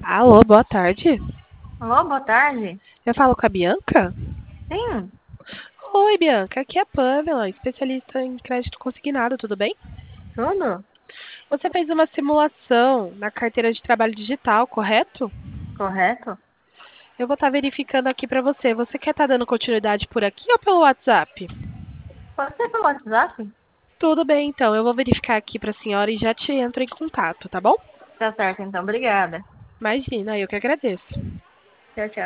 Alô, boa tarde. Alô, boa tarde. Eu falo com a Bianca? Sim, Oi, Bianca. Aqui é a Pamela, especialista em crédito consignado, tudo bem? tudo Você fez uma simulação na carteira de trabalho digital, correto? correto? Eu vou estar verificando aqui para você. Você quer estar dando continuidade por aqui ou pelo WhatsApp? Pode ser pelo WhatsApp? Tudo bem, então. Eu vou verificar aqui para a senhora e já te entro em contato, tá bom? Tá certo, então. Obrigada. Imagina, eu que agradeço. Tchau, tchau.